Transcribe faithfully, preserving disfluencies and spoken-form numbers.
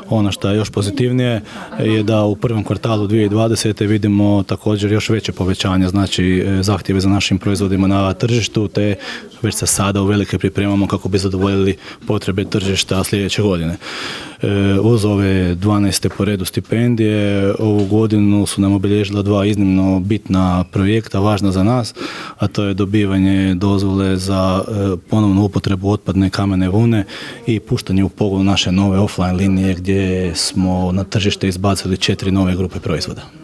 Ono što je još pozitivnije je da u prvom kvartalu dvije tisuće dvadesete vidimo također još veće povećanje, znači zahtjeve za našim proizvodima na tržištu, te već se sada uvelike pripremamo kako bi zadovoljili potrebe tržišta sljedeće godine. Uz ove dvanaeste po redu stipendije, ovu godinu su nam obilježila dva iznimno bitna projekta, važna za nas, a to je dobivanje dozvole za ponovnu upotrebu otpadne kamene vune i puštanje u pogon naše nove offline linije gdje smo na tržište izbacili četiri nove grupe proizvoda.